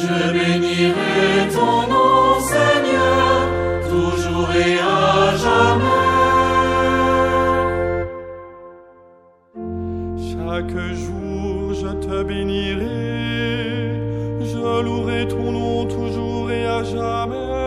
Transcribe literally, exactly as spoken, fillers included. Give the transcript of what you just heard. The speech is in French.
Je bénirai ton nom, Seigneur, toujours et à jamais. Chaque jour je te bénirai, je louerai ton nom toujours et à jamais.